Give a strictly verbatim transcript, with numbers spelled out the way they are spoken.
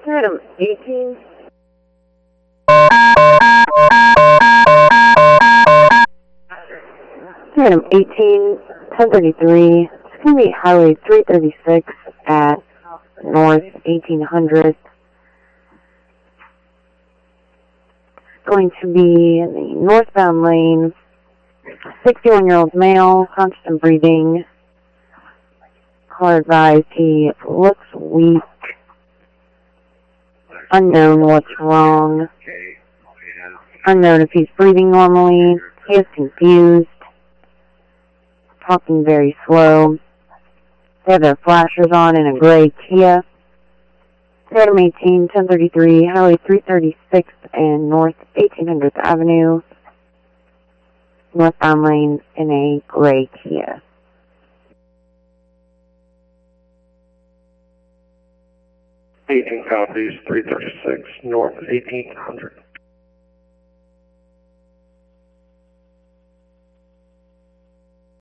Item eighteen. Item eighteen, ten thirty-three. It's going to be Highway three thirty-six at North eighteen hundred. Going to be in the northbound lane. sixty-one-year-old male, constant breathing. Caller advised he looks weak. Unknown what's wrong. Unknown if he's breathing normally. He is confused. Talking very slow. They have their flashers on in a gray Kia. Item eighteen, ten thirty-three, Highway three thirty-six and North eighteen hundredth Avenue. Northbound lane in a gray Kia. eighteen copies, three thirty-six, North eighteen hundred.